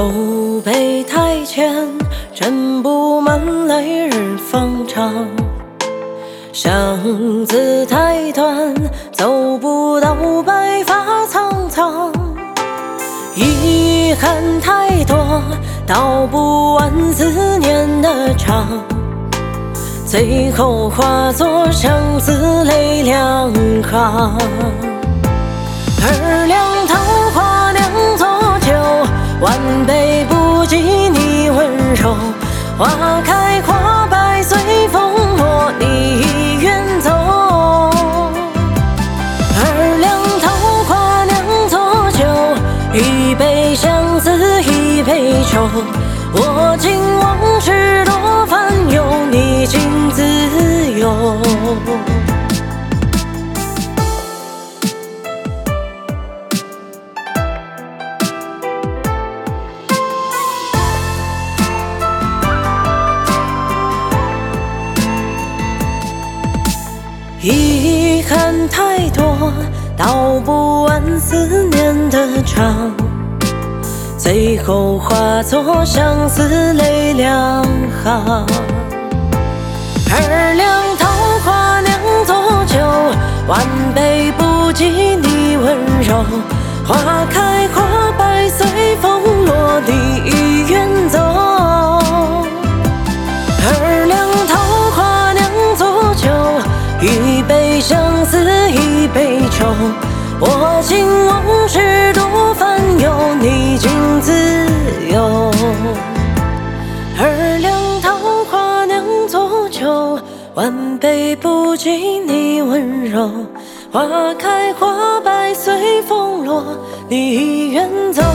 守备台前，斟不满来日方长。巷子太短，走不到白发苍苍。遗憾太多，道不完思念的长。最后化作相思泪两行。二两桃花酿作酒，万杯不及你温柔。花开花败随风落，你已远走。二两桃花酿作酒，一杯相思一杯愁。我今往事多烦忧，你今自由。遗憾太多，道不完思念的长。最后化作相思泪两行。二两桃花酿作酒，万杯不及你温柔。花开花败随风落，你已远走。二两桃花酿作酒，一杯相思一杯愁。我今往事多烦忧，你今自由。二两桃花酿作酒，万杯不及你温柔。花开花败随风落，你已远走。